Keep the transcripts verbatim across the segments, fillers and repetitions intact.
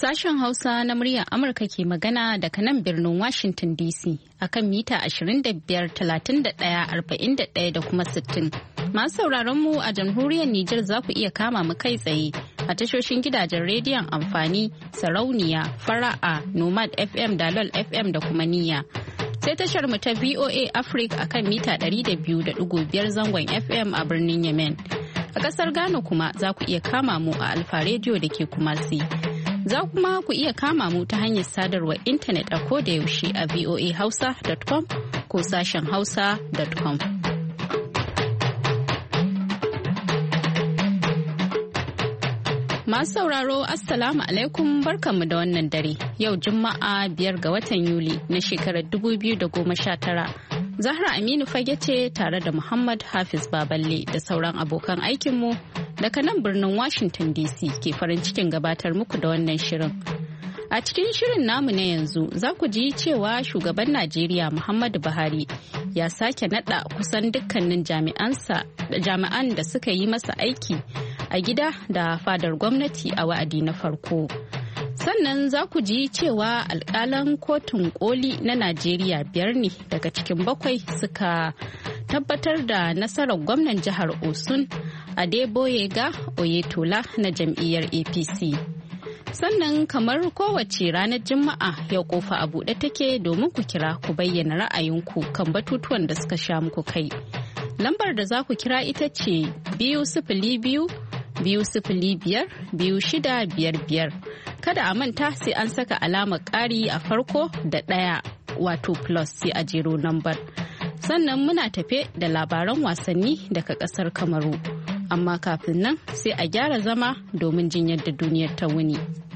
Sashen Hausa na muryar Amurka ke magana daga nan birnin Washington D C akan mita ashirin da biyar, talatin da ɗaya, arba'in da ɗaya da kuma sittin. Masu sauraron mu a jamhuriyar Nijar za ku iya kama mu kai tsaye a tashoshin gidajen rediyon amfani, sarauniya, fara'a, Nomad F M, Dalol F M da kuma niyya. Sai tashar mu ta V O A Africa akan mita ɗari da biyu da ɗigo biyar zangon F M a birnin Yemen. A ƙasar Ghana kuma za ku iya kama mu a Alfa Radio da ke Kumasi. Za kuma ku iya kama mu ta hanyar sadarwar intanet a koda yaushe a voa hausa dot com ko sashen hausa dot com. Masu sauraro Assalamu alaikum barkanmu da wannan dare. Yau Juma'a biyar ga watan Yuli na shekarar dubu biyu da goma sha tara. Zahra Aminu fage ce tare da Muhammad Hafiz Baballe da sauran abokan aikinmu daga nan birnin Washington D C ke farin cikin gabatar muku da wannan shirin. A cikin shirin namu na yanzu za ku ji cewa shugaban Najeriya Muhammadu Buhari ya sake nada kusan dukkanin jami'an da suka yi masa aiki a gida da fadar gwamnati a wa'adi na farko. Sannan za ku ji cewa alƙalan kotun koli na Najeriya biyar ne daga cikin bakwai suka tabbatar da nasarar gwamnan jihar Osun Adeboyega Oyetola na jam'iyyar A P C. Sannan kamar kowace ranar Juma'a yau kofa a buɗe take domin ku kira ku bayyana ra'ayinku kan batutuwan da suka sha muku kai. Lambar da za ku kira ita ce biyu sifili biyu biyu sifili biyar biyu shida biyar biyar. Kada a manta sai an saka alamar ƙari a farko da ɗaya wato plus sai a jero lambar. Sannan muna tafe da labaran wasanni daga ƙasar Kamaru. Amma kafin nan sai a gyara zama domin jin yadda duniyar ta wuni.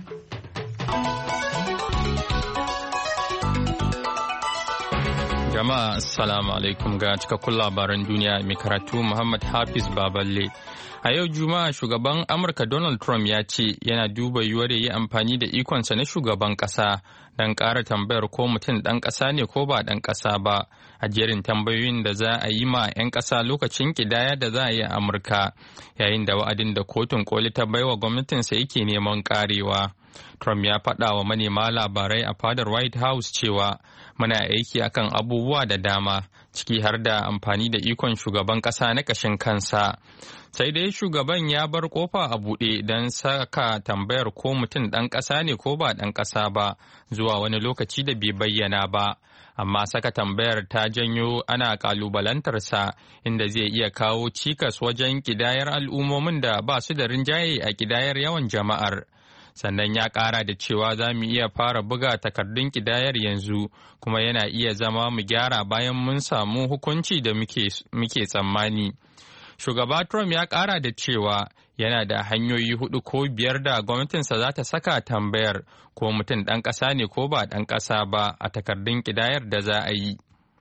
Jama'a assalamu alaikum ga cikakkun labaran duniya mai karatu Muhammad Hafiz Baballe. A yau Juma'a shugaban Amurka Donald Trump ya ce yana duba yiwuwar ya yi amfani da ikonsa na shugaban ƙasa don ƙara tambayar ko mutum ɗan ƙasa ne ko ba ɗan ƙasa ba a jerin tambayoyin da za a yi ma 'yan ƙasa lokacin ƙidaya da za a yi a Amurka yayin da wa'adin da kotun koli ta baiwa gwamnatinsa yake neman ƙarewa. Trump ya faɗa wa manema labarai a fadar White House cewa muna aiki akan abubuwa da dama ciki har da amfani da ikon shugaban ƙasa na ƙashin kansa. Sai dai shugaban ya bar kofa a buɗe don saka tambayar ko mutum ɗan ƙasa ne ko ba ɗan ƙasa ba zuwa wani lokaci da bai bayyana ba. Amma saka tambayar ta janyo ana ƙalubalantarsa inda zai iya kawo cikas wajen ƙidayar al'ummomin da ba su da rinjaye a ƙidayar yawan jama'ar. Sannan ya ƙara da cewa za mu iya fara buga takardun ƙidayar yanzu kuma yana iya zama mu gyara bayan mun samu hukunci da muke tsammani. Shugaba Trump ya ƙara da cewa yana da hanyoyi hudu ko biyar da gwamnatinsa za ta saka tambayar ko mutum ɗan ƙasa ne ko ba ɗan ƙasa ba a takardun ƙidayar da za a yi.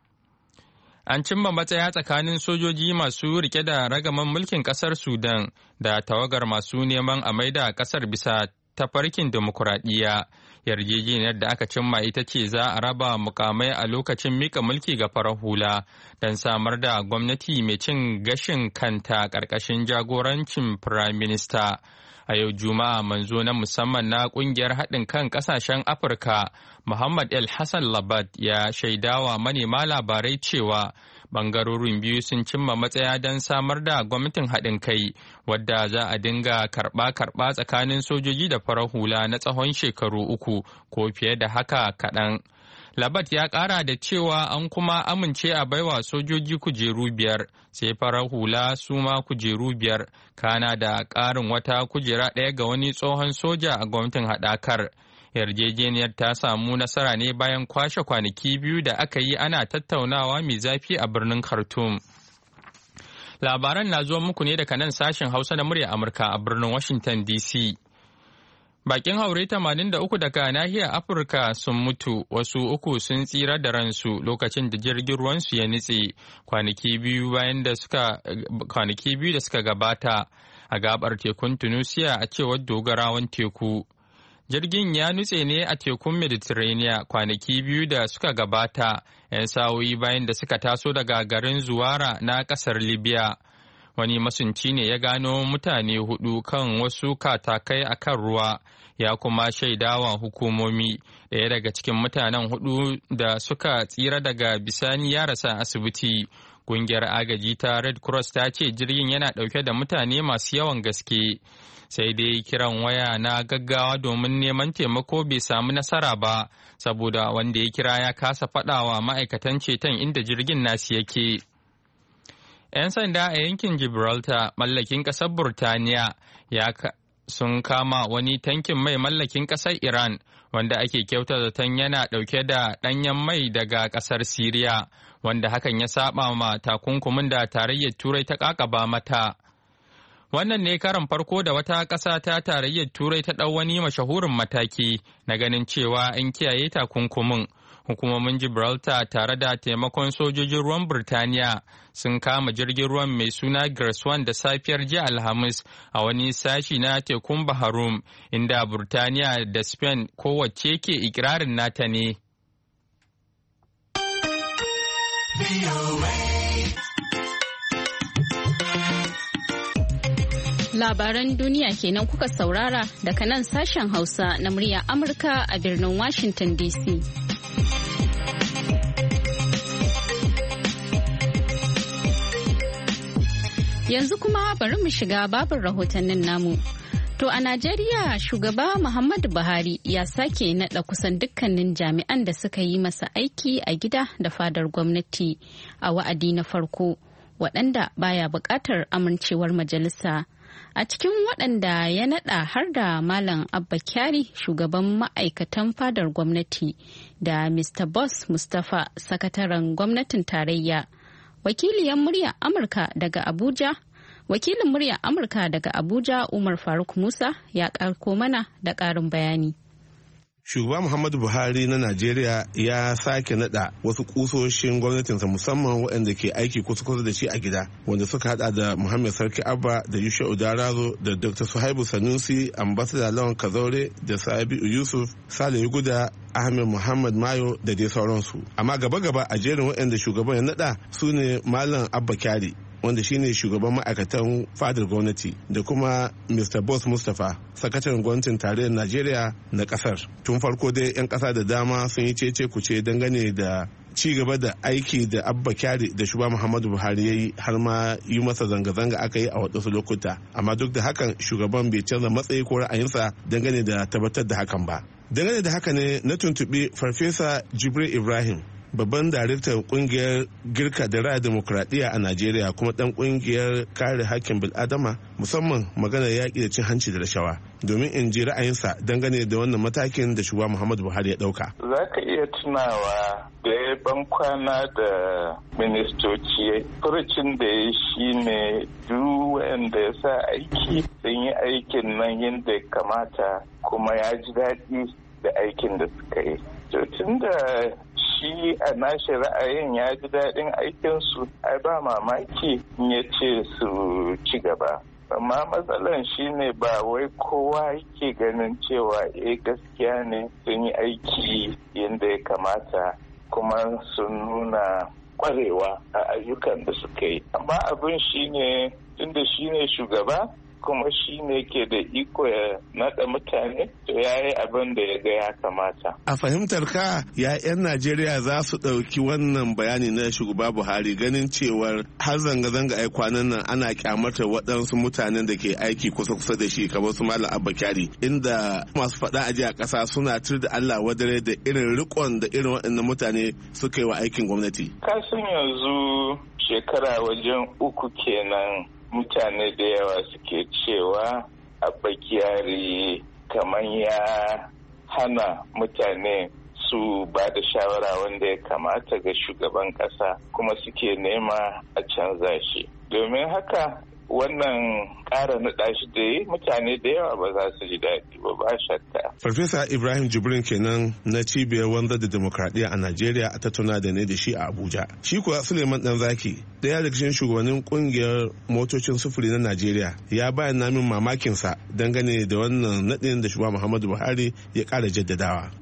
An cimma matsaya tsakanin sojoji masu rike da ragaman mulkin ƙasar Sudan da tawagar masu neman a maida ƙasar bisa tafarkin demokuraɗiyya. Yarjejeniyar da aka cimma ita ce za a raba mukamai a lokacin mika mulki ga farar hula don samar da gwamnati mai cin gashin kanta ƙarƙashin jagorancin Firayim Minista. A yau Juma'a manzo na musamman na ƙungiyar haɗin kan ƙasashen Afirka Muhammad El Hassan Labat ya shaidawa manema labarai cewa bangarorin biyu sun cimma matsaya don samar da gwamnatin haɗin kai wadda za a dinga karɓa-karɓa tsakanin sojoji da farar hula na tsawon shekaru uku ko fiye da haka kaɗan. Labat ya ƙara da cewa an kuma amince a baiwa sojoji kujeru biyar sai farar hula su ma kujeru biyar kana da ƙarin wata kujera ɗaya ga wani tsohon soja a gwamnatin haɗakar. Yarjejeniyar ta samu nasara ne bayan kwashe kwanaki biyu da aka yi ana tattaunawa mai zafi a birnin Khartoum. Labaran na zuwa muku ne daga nan sashen Hausa na murya Amurka a birnin Washington D C. Bakin haure tamanin da uku daga nahiyar Afirka sun mutu, wasu uku sun tsira da ransu lokacin da jirgin ruwansu ya nutse kwanaki biyu bayan da suka kwanaki biyu da suka gabata a gabar tekun Tunisia a cewar dogarawan teku. Jirgin ya nutse ne a tekun Mediterranean kwanaki biyu da suka gabata, 'yan sa'o'i bayan da suka taso daga garin Zuwara na ƙasar Libya. Wani masunci ne ya gano mutane hudu kan wasu katakai a kan ruwa, ya kuma shaidawa hukumomi ɗaya daga cikin mutanen hudu da suka tsira daga bisani ya rasa asibiti. Ƙungiyar agaji ta Red Cross ta ce jirgin yana ɗauke da mutane masu yawan gaske. Sai dai kiran waya na gaggawa domin neman taimako bai samu nasara ba, saboda wanda ya kira ya kasa faɗawa ma'aikatan ceton inda jirgin nasu yake. 'Yan sanda a yankin Gibraltar mallakin ƙasar Burtaniya ya sun kama wani tankin mai mallakin ƙasar Iran wanda ake kyauta zaton yana ɗauke da ɗanyen mai daga ƙasar Siriya, wanda hakan ya saba ma takunkumin da tarayyar Turai ta ƙaƙaba mata. Wannan ne karan farko da wata ƙasa ta tarayyar Turai ta ɗau wani mashahurin mataki na ganin cewa an kiyaye takunkumin. Hukumomin Gibraltar tare da taimakon sojojin ruwan Birtaniya sun kama jirgin ruwan mai suna Grace One da safiyar jiya Alhamis a wani sashi na tekun Baharum, inda Birtaniya da Spain kowace ke ikirarin nata ne. Labaran duniya kenan kuka saurara daga nan sashen Hausa na murya Amurka a birnin Washington D C. Yanzu kuma bari mu shiga babin rahotannin namu. To a Najeriya shugaba Muhammadu Buhari ya sake naɗa kusan dukkanin jami'an da suka yi masa aiki a gida da fadar gwamnati a wa'adi na farko, waɗanda baya buƙatar amincewar majalisa. A cikin waɗanda ya naɗa har da Malam Abba Kyari shugaban ma'aikatan fadar gwamnati da Mister Boss Mustapha sakataren gwamnatin tarayya. Wakiliyan muryar Amurka daga Abuja, wakilin muryar Amurka daga Abuja Umar Faruk Musa ya karko mana da ƙarin bayani. Shugaba Muhammadu Buhari na Najeriya ya sake nada wasu kusoshin gwamnatinsa musamman waɗanda ke aiki kusa-kusa da shi a gida, wanda suka hada da Muhammad Sarki Abba da Yusha Udarazo da Doctor Suhaibu Sanusi, Ambassador Lawan Kazaure da Sabiu Yusuf, Salihu Guda, Ahmed Muhammad Mayo da dai sauransu. Amma gaba-gaba a jerin waɗanda shugaban ya nada su ne Malam Abba Kyari, wanda shine shugaban ma'aikatan fadar gwamnati, da kuma Mister Boss Mustapha, sakataren gwamnatin tarayyar Najeriya na kasar. Tun farko dai 'yan kasa da dama sun yi cece kuce dangane da ci gaba da aiki da Abba Kyari da shugaba Muhammadu Buhari ya yi, har ma yi masa zanga-zanga aka yi a waɗansu lokuta. Amma duk da hakan shugaban bai canza matsayi ko ra'ayinsa dangane da tabbatar da hakan ba. Dangane da haka ne na tuntuɓi Farfesa Jibril Ibrahim, babban daraktan kungiyar girka da raya demokradiyya a Najeriya kuma dan kungiyar kare hakkin bil'adama, musamman maganar yaƙi da cin hanci da rashawa, domin in ji ra'ayinsa dangane da wannan matakin da shugaba Muhammadu Buhari ya ɗauka. Za ka iya tunawa da ya ban kwana da ministoci, furucin da ya shi ne duk wanda ya sa aiki sun yi aikin nan yadda ya kamata kuma ya ji daɗi da aikin da suka yi. Tun da shi a nashi ra'ayin ya ji daɗin aikinsu, ai ba mamaki ya ce su ci gaba. Amma matsalan shi ne ba wai kowa yake ganin cewa eh gaskiya ne sun yi aiki yadda ya kamata kuma sun nuna kwarewa a ayyukan da suka yi. Amma abin shi ne tunda shi ne shugaba kuma shi ne ke da iko ya naɗa mutane, to ya yi abin da ya ga ya kamata. A fahimtar ka ya 'yan Najeriya za su ɗauki wannan bayani na shugaba Buhari, ganin cewar har zanga-zanga ai kwanan nan ana kyamatar waɗansu mutanen da ke aiki kusa-kusa da shi kamar su Malam Abba Kyari, inda masu faɗa a jiya ƙasa suna tur da Allah wadare da irin riƙon da irin waɗannan mutane suka yi wa aikin gwamnati. Kasan yanzu shekara wajen uku kenan mutane da yawa suke cewa Abba Kyari kamar ya hana mutane su ba da shawara wanda ya kamata ga shugaban kasa, kuma suke nema a canza shi. Domin haka wannan ƙara naɗa shi da yi mutane da yawa ba za su ji daɗi ba, ba shakka. Farfesa Ibrahim Jibrin kenan na cibiyar wanzar da demokradiyya a Najeriya a tattauna da ne da shi a Abuja. Shi kuwa Suleiman Danzaki, daya daga cikin shugabannin kungiyar motocin sufuri na Najeriya, ya bayyana min mamakinsa dangane da wannan naɗin da shugaba Muhammadu Buhari ya ƙara jaddadawa. Ni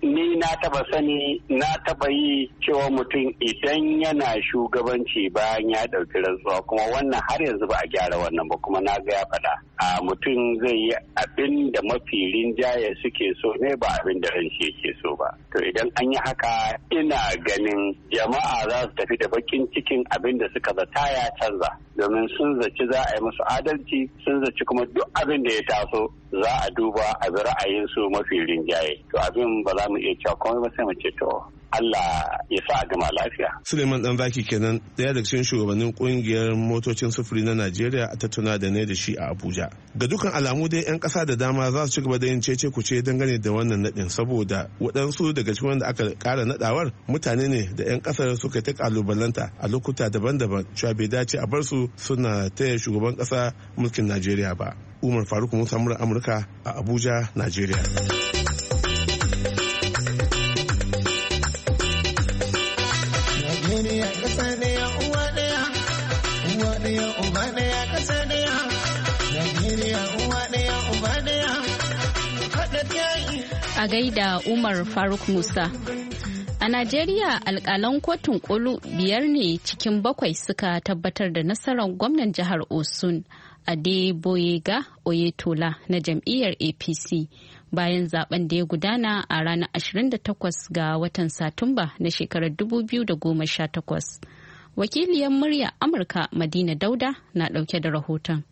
na taba sani na taba yi cewa mutum idan yana shugabanci bayan ya ɗauki rantsuwa, kuma wannan har yanzu ba a gyara wannan ba, kuma na ga ya faɗa a mutum zai yi abin da mafi rinjaye suke so ne ba abin da ran shi yake so ba. To idan an yi haka ina ganin jama'a za su tafi da bakin cikin abin da suka zata ya canza, domin sun zaci za a yi musu adalci, sun zaci kuma duk abin da ya taso za a duba a bi ra'ayinsu mafi rinjaye. To abin ba za mu iya cewa komai ba, sai mu ce to Allah ya sa a gama lafiya. Suleiman Danzaki kenan, daya daga cikin shugabannin kungiyar motocin sufuri na Najeriya a tattauna da ne da shi a Abuja. Ga dukkan alamu dai 'yan ƙasa da dama za su ci gaba da yin cece kuce dangane da wannan naɗin, saboda waɗansu daga cikin wanda aka ƙara naɗawar mutane ne da 'yan ƙasar suka ta ƙalubalanta a lokuta daban-daban cewa bai dace a bar su suna taya shugaban ƙasa mulkin Najeriya ba. Umar Faruk Musa murar Amurka a Abuja, Najeriya. A gaida Umar Faruk Musa. A Najeriya alƙalan kotun kolu biyar ne cikin bakwai suka tabbatar da nasarar gwamnan jihar Osun Adeboyega Oyetola na jam'iyyar A P C bayan zaben da ya gudana a ranar ashirin da takwas ga watan Satumba na shekarar dubu biyu da goma sha takwas. Wakiliyar murya Amurka Madina Dauda na ɗauke da rahoton.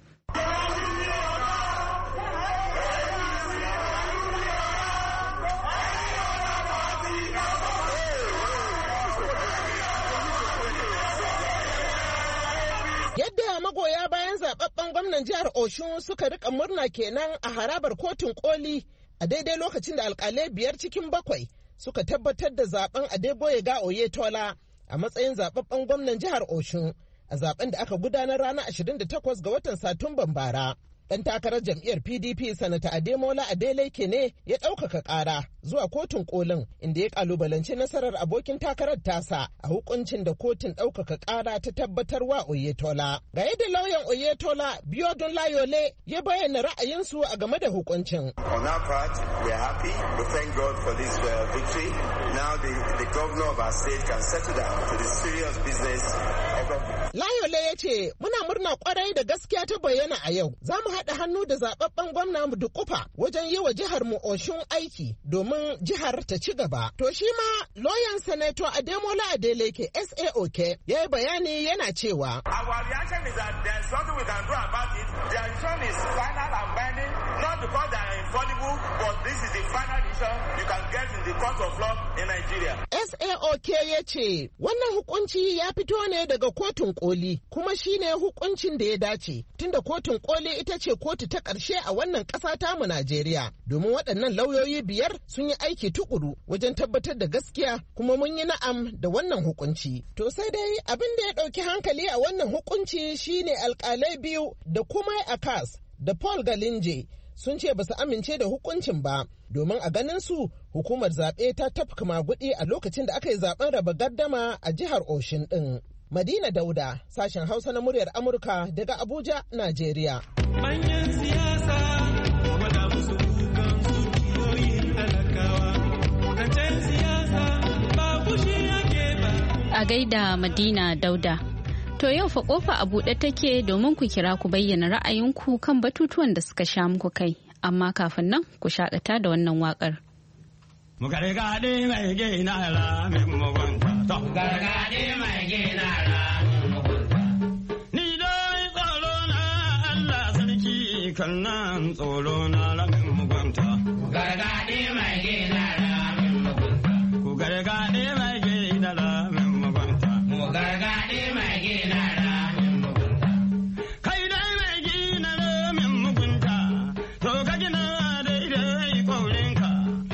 Yadda magoya bayan zababben gwamnan jihar Oshun suka rika murna kenan a harabar kotun koli a daidai lokacin da alkalai biyar cikin bakwai suka tabbatar da zaben Adeboyega Oyetola a matsayin zababben gwamnan jihar Oshun a zaben da aka gudanar ranar ashirin da takwas ga watan Satumban bara. Ɗan takarar jam'iyyar P D P Sanata Ademola Adeleke ne ya ɗaukaka ƙara zuwa kotun kolin inda ya ƙalubalanci nasarar abokin takarar tasa a hukuncin da kotun ɗaukaka ƙara ta tabbatar wa Oyetola. Ga yadda lauyan Oyetola Biodun Layole ya bayyana ra'ayinsu a game da hukuncin. On our part, we are happy. We thank God for this uh, victory. Now the, the governor of our state can settle down to the serious business of government. Layole ya ce, muna murna kwarai da gaskiya ta bayyana a yau. Za mu haɗa hannu da zaɓaɓɓen gwamna mu dukufa wajen yi wa jihar mu Oshun aiki domin jihar ta ci gaba. To shi ma loyan Sanato Ademola Adeleke S A O K ya yi bayani yana cewa. Our reaction is that there is something we can do about it. The decision is final and binding, not because they are infallible, but this is the final decision you can get in the court of law in Nigeria. S A O K ya ce, wannan hukunci ya fito ne daga kotun koli, kuma shi ne hukuncin da ya dace, tunda kotun koli ita ce kotu ta ƙarshe a wannan ƙasa tamu Najeriya, domin waɗannan lauyoyi biyar sun yi aiki tukuru wajen tabbatar da gaskiya, kuma mun yi na'am da wannan hukunci. To sai dai abin da ya ɗauki hankali a wannan hukunci shine alƙalai biyu da kuma Akas da Paul Galinje sun ce ba su amince da hukuncin ba, domin a ganin su hukumar zaɓe ta tafka maguɗi a lokacin da aka yi zaɓen raba gardama a jihar Oshin ɗin. Madina Dauda, sashen Hausa na muryar Amurka daga Abuja, Najeriya. Manyan siyasa wada musu kukan su talakawa, zancen siyasa ba kushi yake ba. A gaida Madina Dauda. To yau fa kofa a buɗe take domin ku kira ku bayyana ra'ayinku kan batutuwan da suka sha muku kai, amma kafin nan ku shakata da wannan waƙar. Mu gargaɗe mai gina ra min mugunta. To gargaɗe mai gina ra min mugunta. Ni dai tsoro na Allah sarki kan nan tsoro na ra min mugunta. Ku gargaɗe mai gina ra min mugunta. Ku gargaɗe mai gina ra min mugunta. Mu gargaɗe mai gina ra min mugunta. Kai dai mai gina ra min mugunta. To ka gina daidai kaurinka.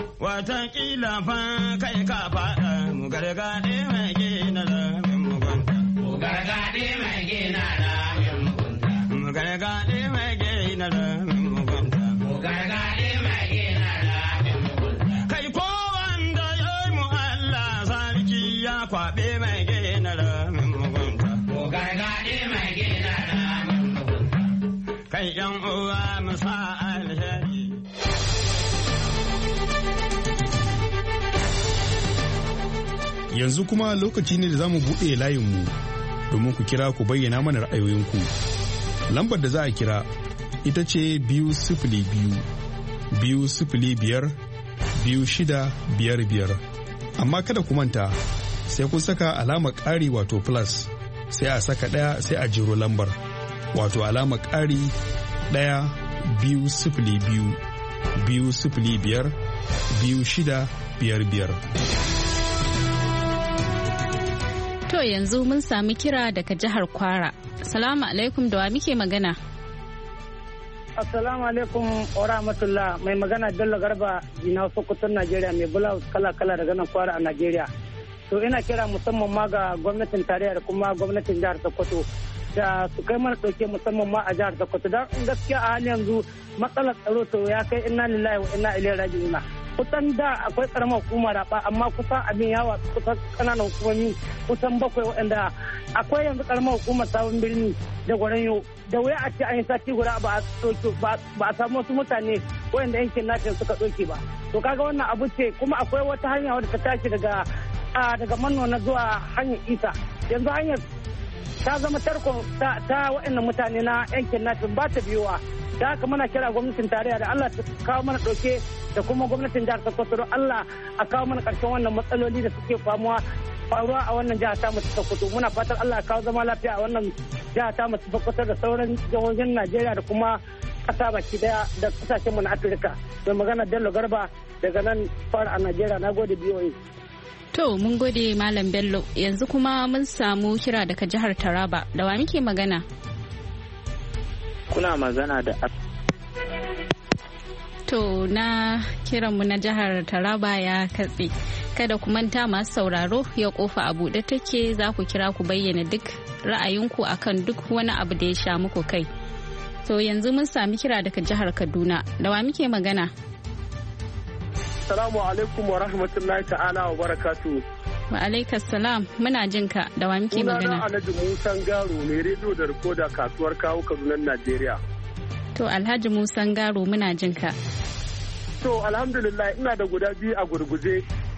Wataƙila fa kai ka faɗa mu gargaɗe mai gina ramin mugunta. Mu gargaɗe mai gina ramin mugunta. Mu gargaɗe mai gina ramin mugunta. Mu gargaɗe mai gina ramin mugunta. Kai ko wanda ya yi mu Allah sarki ya kwaɓe mai gina ramin mugunta. Mu gargaɗe mai gina ramin mugunta. Kai ƴan uwa mu sa alheri. Yanzu kuma lokaci ne da za mu buɗe layinmu domin ku kira ku bayyana mana ra'ayoyinku. Lambar da za a kira ita ce biyu sifili biyu, biyu sifili biyar, biyu shida biyar biyar. Amma kada ku manta sai kun saka alamar ƙari wato plus sai a saka ɗaya sai a jiro lambar wato alamar ƙari ɗaya biyu sifili biyu, biyu sifili biyar, biyu shida biyar biyar. To yanzu mun sami kira daga jihar Kwara. Assalamu alaikum, da wa muke magana? Assalamu alaikum wa rahmatullah. Mai magana Bello Garba Jina Sokoton Najeriya, mai blouse kala-kala daga nan Kwara a Najeriya. To ina kira musamman ma ga gwamnatin tarayya da kuma gwamnatin jihar Sokoto da su kai mana ɗauke musamman ma a jihar Sokoto. Don gaskiya a halin yanzu matsalar tsaro to ya kai inna lillahi wa inna ilaihi raji'un. Kusan da akwai karamar hukuma raba amma kusan abin yawa kusan kananan hukumomi kusan bakwai waɗanda akwai yanzu karamar hukumar sabon birni da gwaranyo da wuya a ce an yi sati guda ba a samu wasu mutane waɗanda yankin natin suka ɗauke ba. To kaga wannan abu ce kuma akwai wata hanya wadda ta tashi daga daga manona zuwa hanyar isa yanzu hanyar ta zama tarkon ta waɗannan mutane na yankin natin ba ta biyowa. Da haka muna kira gwamnatin tarayya da Allah ta kawo mana ɗauke da kuma gwamnatin jihar Sokoto don Allah a kawo mana ƙarshen wannan matsaloli da suke famuwa faruwa a wannan jihar ta mutu Sokoto. Muna fatan Allah ya kawo zama lafiya a wannan jihar ta mutu Sokoto da sauran jihohin Najeriya da kuma ƙasa baki daya da ƙasashen mu na Afirka. Mai magana Bello Garba daga nan fara a Najeriya. Na gode B O A. To mun gode Malam Bello. Yanzu kuma mun samu kira daga jihar Taraba. Da wa muke magana? Kuna magana da To na kiranmu na jihar Taraba ya katse. Kada ku manta masu sauraro ya kofa a buɗe take, za ku kira ku bayyana duk ra'ayinku akan duk wani abu da ya sha muku kai. To yanzu mun sami kira daga jihar Kaduna. Da wa muke magana? Assalamu alaikum wa rahmatullahi ta'ala wa barakatu. Wa alaikas salam, muna jin ka. Da wa muke magana? Sunana Alhaji Musa Garo mai rediyo da rikoda kasuwar kawo Kaduna Najeriya. To Alhaji Musa Garo muna jin ka. To alhamdulillah ina da guda biyu a gurguje.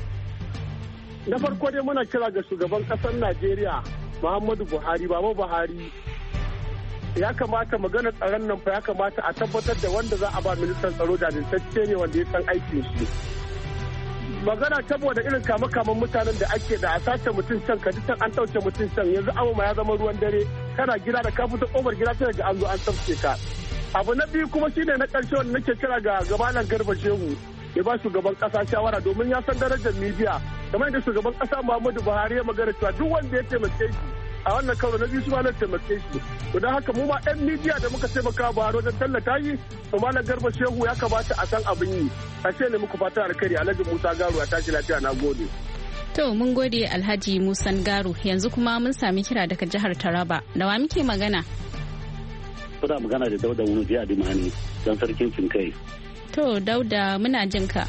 Na farko dai muna kira ga shugaban kasar Najeriya Muhammadu Buhari, Baba Buhari. Ya kamata magana tsaron nan fa ya kamata a tabbatar da wanda za a ba ministan tsaro da ne wanda ya san aikin shi. Magana saboda irin kama-kaman mutanen da ake da a sace mutum can ka can an ɗauke mutum can yanzu abu ma ya zama ruwan dare kana gida da ka fito ƙofar gida sai ga an zo an tafke ka. Abu na biyu kuma shine na ƙarshe wanda nake kira ga gabanan Garba Shehu ya ba shugaban ƙasa shawara domin ya san darajar midiya kamar yadda shugaban ƙasa Muhammadu Buhari ya magana cewa duk wanda ya taimake shi a wannan karo na biyu su ma na taimake shi. To don haka mu ma ɗan midiya da muka taimaka Buhari wajen tallata yi to malam Garba Shehu ya kamata a san abin yi. Ashe ne muku fata alkhairi Alhaji Musa Garo a tashi lafiya, na gode. To mun gode Alhaji Musa Garo. Yanzu kuma mun sami kira daga jihar Taraba. Da wa muke magana? Kuna magana da Dauda Wunu Jiya Dimani dan sarkin Cinkai. To Dauda muna jin ka.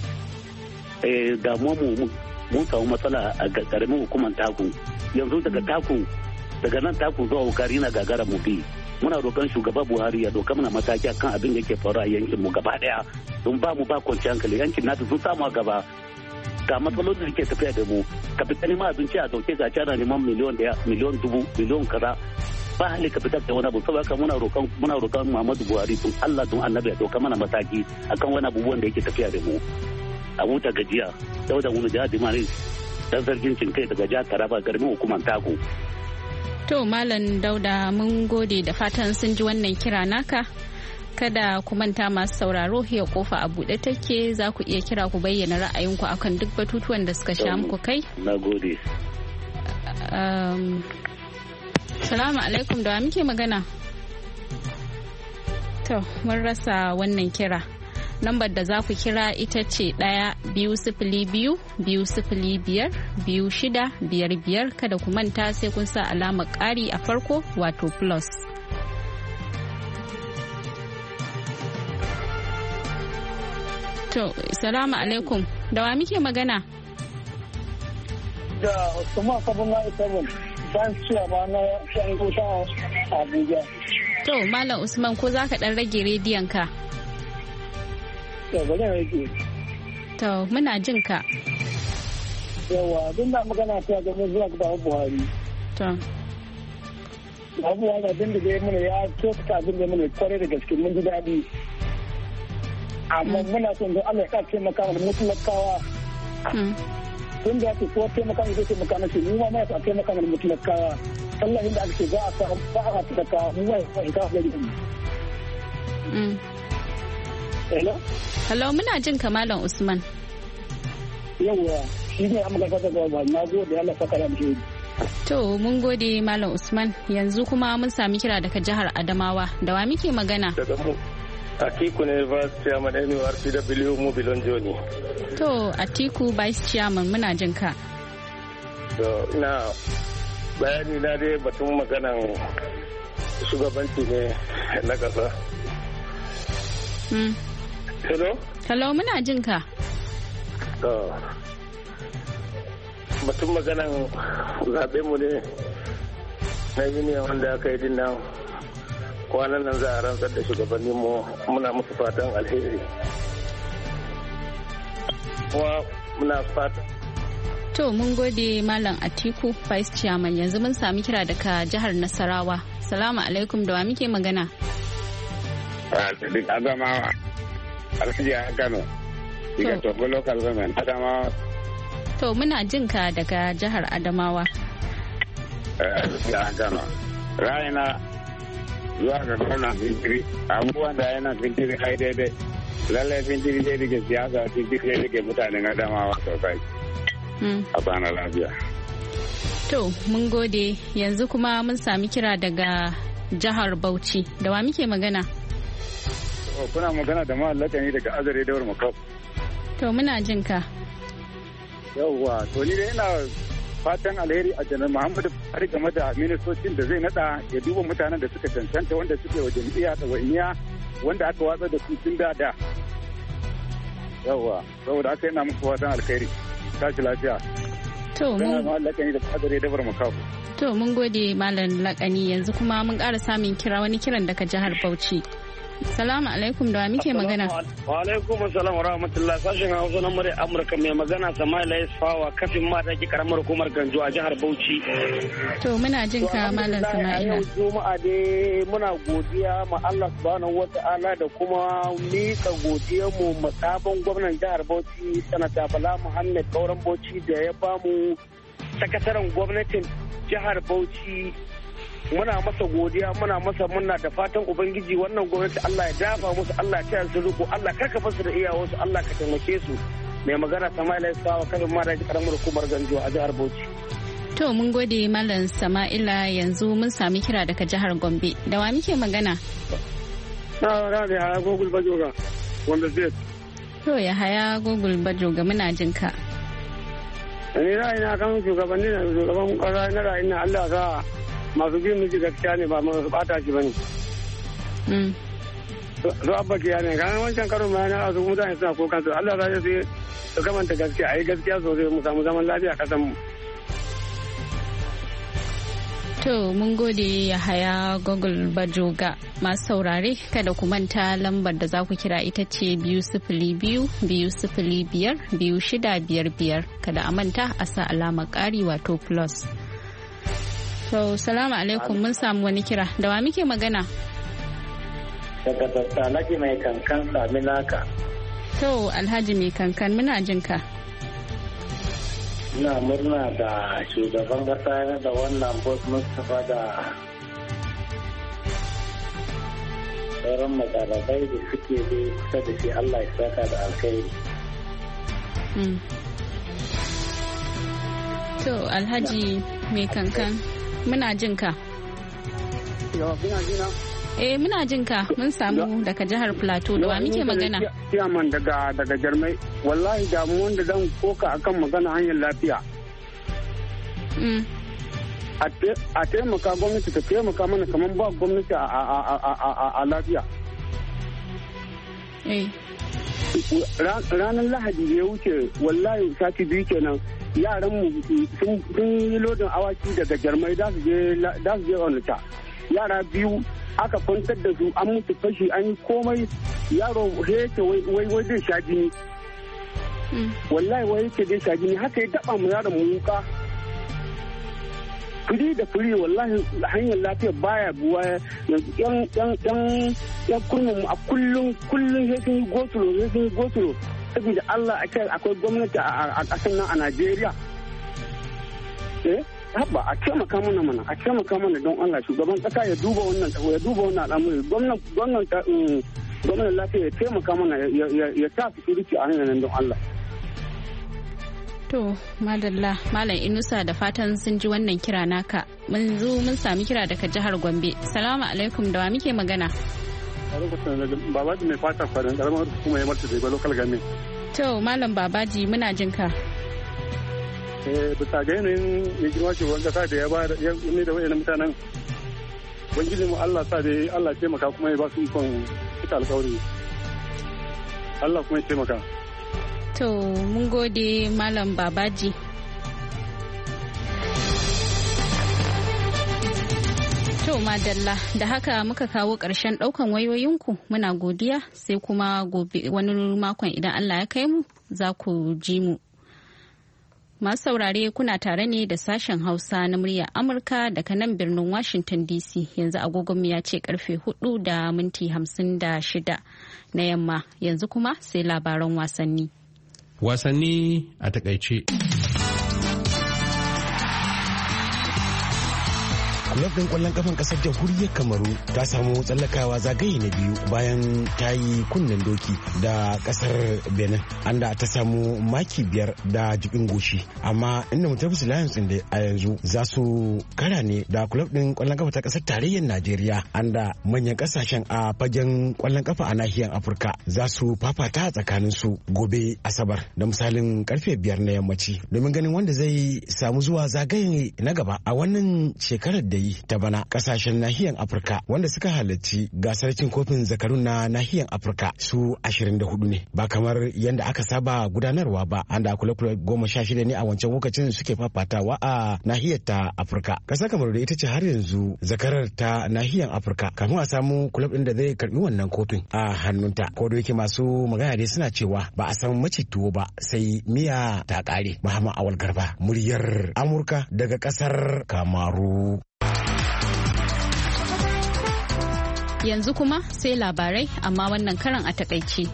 Eh da mu mun samu matsala a karamin hukumar Taku. Yanzu daga Taku daga nan Taku zuwa Wukari na gagara mu bi. Muna roƙon shugaba Buhari ya doka mana mataki akan abin da yake faru a yankin mu gaba daya. Don ba mu ba kwanciyar hankali, yankin nasu sun samu gaba. Ga matsalolin da ke tafiya da mu, ka fita neman abinci a dauke ga cana neman miliyon daya, miliyon dubu, miliyon kaza. Ba hali ka fitar da wani abu, saboda haka muna roƙon muna roƙon Muhammadu Buhari tun Allah don Annabi ya doka mana mataki akan wani abubuwan da yake tafiya da mu. A huta gajiya, Dauda Wunu Jiya Dimani dan sarkin Cinkai daga jihar Taraba garmin hukumar Taku. To Malam Dauda mun gode da fatan sun ji wannan kira naka. Kada ku manta masu sauraro ya kofa a buɗe take, za ku iya kira ku bayyana ra'ayinku akan duk batutuwan da suka sha muku kai. Na gode. Um, Salamu alaikum, da wa muke magana? To mun rasa wannan kira. Lambar da za ku kira ita ce ɗaya biyu sifili biyu biyu sifili biyar biyu shida biyar biyar. Kada ku manta sai kun sa alamar ƙari a farko wato plus. To, salamu alaikum. Da wa muke magana? Da Usman Kabuna Isabel, ban ciya ba na yan kusa Abuja. To, Malam Usman ko za ka ɗan rage rediyon ka? To, bari rage. To, muna jin ka. Yawa, abin da magana ta game zuwa ga Babu Buhari. To. Babu Buhari abin da ya mana ya kyautata abin da mana kwarai da gaske mun ji daɗi. Amma muna son don Allah ya sa taimaka mana mutalakawa. Tun da yake ko taimaka mana zai taimaka mana mu ma muna sa taimaka mana mutalakawa. Tallahin da aka ce za a sa ba a talaka mu ma ya sa ita da gidi. Hello? Hello, muna jin kamalan Usman. Yawwa. Shi ne amma gaba gaba na gode Allah saka da mu. To mun gode Malam Usman, yanzu kuma mun sami kira daga jihar Adamawa. Da wa muke magana? Daga mu Atiku ne Vice Chairman N U R C W mu Bilon Joni. To Atiku Vice Chairman muna jin ka. To ina bayani na dai batun maganan shugabanci ne na kasa. Hmm. Hello? Hello muna jin ka. To batun maganan zaɓe mu ne na yuniya wanda aka yi din nan kwanan nan za a rantsar da shugabannin mu muna musu fatan alheri kuma muna fata. To mun gode Malam Atiku Vice Chairman, yanzu mun sami kira daga jihar Nasarawa. Salamu alaikum, da wa muke magana? Duk Adamawa Alhaji Kano daga Togo Local Government Adamawa. To muna jin ka daga jihar Adamawa. Ra'ayina zuwa ga gwamnan fintiri abubuwan da yana fintiri kai daidai. Lallai fintiri zai rike siyasa, fintiri zai rike mutanen Adamawa sosai. A bana lafiya. To mun gode, yanzu kuma mun sami kira daga jihar Bauchi. Da wa muke magana? Kuna magana da mallaka ne daga Azare Dawar Makau. To muna jin ka. Yauwa, to ni dai ina fatan alheri a janar Muhammadu Buhari game da ministocin da zai nada ya duba mutanen da suka cancanta wanda suke wa jam'iyya da wa'iniya wanda aka watsa da su tun da da. Yauwa, saboda aka yana muku fatan alheri. Tashi lafiya. To mun lakani da kadare da barmakau. To mun gode Malam Lakani, yanzu kuma mun ƙara samun kira wani kiran daga jihar Bauchi. Salamu alaikum, da wa muke magana? Wa alaikum assalam wa rahmatullah. Sashen Hausa na murya Amurka mai magana Sama'ila Isfawa kafin mata ki karamar hukumar Ganjo a jihar Bauchi. To muna jin ka Malam Sama'ila. Yau Juma'a dai muna godiya ma Allah subhanahu wata'ala da kuma mika godiyar mu ma sabon gwamnan jihar Bauchi Sanata Bala Muhammad Kauran Bauchi da ya bamu sakataren gwamnatin jihar Bauchi. Muna masa godiya, muna masa muna da fatan ubangiji wannan gwamnati Allah ya dafa musu, Allah ya taya su riko, Allah karkafa su da iyawansu, Allah ka taimake su. Mai magana Sama'ila Isfawa kafin ma da karamar hukumar Ganjo a jihar Bauchi. To mun gode Malam Sama'ila, yanzu mun sami kira daga jihar Gombe. Da wa muke magana? Na ra da Yahaya Gogul Bajoga wanda zai. To Yahaya Gogul Bajoga muna jin ka. Ni ra'ayi na kan shugabanni na shugaban kasa na ra'ayi na Allah sa masu bin miji gaskiya ne ba masu bata shi bane. Su abba kiya ne kan wancan karo ma na azu mutane suna kokan su Allah ya sai su kamanta gaskiya ayi gaskiya sosai mu samu zaman lafiya kasan mu. To mun gode Yahaya Google Bajoga. Masu saurare kada ku manta lambar da za ku kira ita ce biyu sifili biyu biyu sifili biyar biyu shida biyar biyar. Kada a manta a sa alamar ƙari wato plus. To salamu alaikum, mun samu wani kira. Da wa muke magana? Daga Dr. Alhaji mai kankan sami naka. To Alhaji mai kankan muna jin ka. Ina murna da shugaban kasa da wannan bot Mustapha da sauran magarabai da suke dai kusa da shi, Allah ya saka da alkhairi. To Alhaji mai kankan muna jin ka. Eh muna jin ka, mun samu daga jihar Plateau. Da wa muke magana? Ciyaman daga daga Jarmai. Wallahi damuwan da zan koka akan magana hanyar lafiya. A taimaka gwamnati ta taimaka mana kamar ba gwamnati a lafiya. Ranar Lahadi da ya wuce wallahi sati biyu kenan yaran mu sun yi lodin awaki daga Jarmai za su je Onitsha. Yara biyu aka kwantar da su an mutu fashi an yi komai, yaro yake wai wai zai sha jini wallahi wai yake dai shagini haka ya daba mu yaron mu wuka firi da firi wallahi hanyar lafiya baya buwa yanzu yan yan yan yan kullum a kullum kullum sai sun yi gosulo sai sun yi gosulo saboda Allah a kai akwai gwamnati a ƙasar nan a Najeriya eh haba a taimaka mana mana a taimaka mana don Allah shugaban ƙasa ya duba wannan ya duba wannan al'amari gwamnan gwamnan gwamnan lafiya ya taimaka mana ya sa security a hanyar nan don Allah. To, madalla, Malam Inusa da fatan sun ji wannan kira naka. Mun zo mun sami kira daga jihar Gombe. Salamu alaikum, da wa muke magana? Babaji mai fata kwanan karamar kuma ya marta da local government. To, Malam Babaji muna jin ka. Eh, bisa ga yanayin ya girma ce wanda sa da ya ba da ya ne da wayannan mutanen. Ubangiji mu Allah sa da Allah taimaka kuma ya ba su ikon cika alƙawari. Allah kuma ya taimaka. To mun gode Malam Babaji. To madalla da haka muka kawo ƙarshen ɗaukan wayoyinku muna godiya sai kuma gobe wani makon idan Allah ya kai mu za ku ji mu. Masu saurare kuna tare ne da sashen Hausa na muryar Amurka daga nan birnin Washington D C yanzu agogonmu ya ce karfe hudu da minti hamsin da shida na yamma yanzu kuma sai labaran wasanni. Wasanni a takaice. Kulab ɗin ƙwallon kafan ƙasar jamhuriyar Kamaru ta samu tsallakawa zagaye na biyu bayan ta yi kunnen doki da ƙasar Benin, anda ta samu maki biyar da jibin goshi. Amma inda Mutabus Lions ɗin da a yanzu za su kara ne da kulab ɗin ƙwallon kafa ta ƙasar tarayyar Najeriya, anda manyan ƙasashen a fagen ƙwallon kafa a nahiyar Afirka za su fafata a tsakanin su gobe Asabar da misalin karfe biyar na yammaci domin ganin wanda zai samu zuwa zagaye na gaba a wannan shekarar da ta bana. Kasashen nahiyar Afirka wanda suka halarci gasar cin kofin zakarun na nahiyar Afirka su ashirin da hudu ne, ba kamar yadda aka saba gudanarwa ba, anda kula-kula goma sha shida ne a wancan lokacin suke fafatawa a nahiyar ta Afirka. Kasar Kamaru da ita ce har yanzu zakarar ta nahiyar Afirka kafin a samu kulab din da zai karbi wannan kofin a hannunta. Ko da yake masu magana dai suna cewa ba a san maci tuwo ba sai miya ta kare. Muhammad Awal Garba, muryar Amurka daga kasar Kamaru. Yanzu kuma sai labarai amma wannan karan a takaice.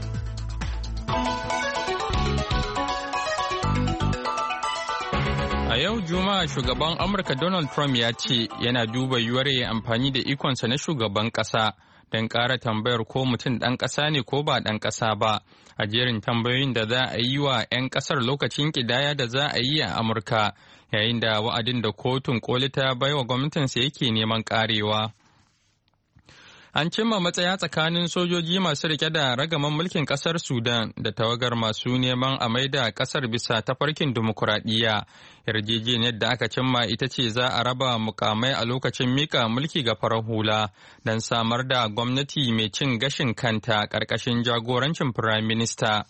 A yau Juma'a shugaban Amurka Donald Trump ya ce yana duba yiwuwar ya amfani da ikonsa na shugaban ƙasa don ƙara tambayar ko mutum ɗan ƙasa ne ko ba ɗan ƙasa ba a jerin tambayoyin da za a yi wa 'yan ƙasar lokacin ƙidaya da za a yi a Amurka yayin da wa'adin da kotun koli ta baiwa gwamnatinsa yake neman ƙarewa. An cimma matsaya tsakanin sojoji masu rike da ragaman mulkin kasar Sudan da tawagar masu neman a maida kasar bisa tafarkin dimokuraɗiyya. Yarjejeniyar da aka cimma ita ce za a raba mukamai a lokacin mika mulki ga farar hula don samar da gwamnati mai cin gashin kanta ƙarƙashin jagorancin Firayim Minista.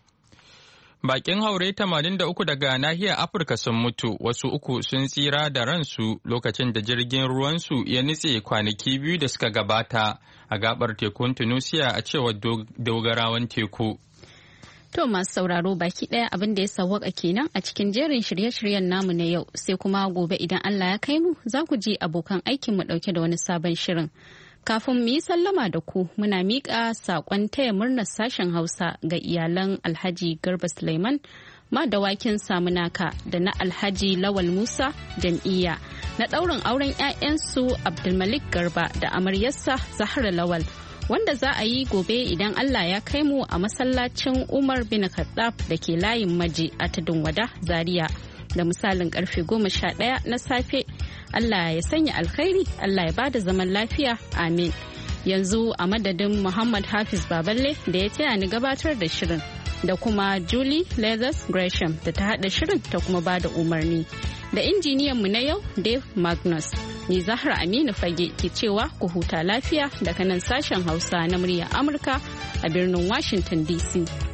Bakin haure tamanin da uku daga nahiyar Afirka sun mutu, wasu uku sun tsira da ransu lokacin da jirgin ruwansu ya nutse kwanaki biyu da suka gabata a gabar tekun Tunusiya a cewar dogarawan teku. To masu sauraro baki ɗaya abin da ya sawwaka kenan a cikin jerin shirye-shiryen namu na yau sai kuma gobe idan Allah ya kai mu za ku ji abokan aikinmu ɗauke da wani sabon shirin. Kafin mu yi sallama da ku muna miƙa saƙon taya murnar sashen Hausa ga iyalan Alhaji Garba Suleiman madawakin Samunaka da na Alhaji Lawal Musa jam'iyya na ɗaurin auren 'ya'yansu Abdulmalik Garba da amaryarsa Zahra Lawal wanda za a yi gobe idan Allah ya kai mu a masallacin Umar bin Khattab da ke layin Maji a Tudun Wada Zaria da misalin karfe goma sha ɗaya na safe. Allah ya sanya alkhairi, Allah ya bada zaman lafiya, amin. Yanzu a madadin Muhammad Hafiz Baballe da ya taya ni gabatar da shirin da kuma Julie Leathers Gresham da ta haɗa shirin ta kuma bada umarni. Da injiniyan mu na yau Dave Magnus, ni Zahra Aminu Fage ke cewa ku huta lafiya daga nan sashen Hausa na muryar Amurka a birnin Washington D C.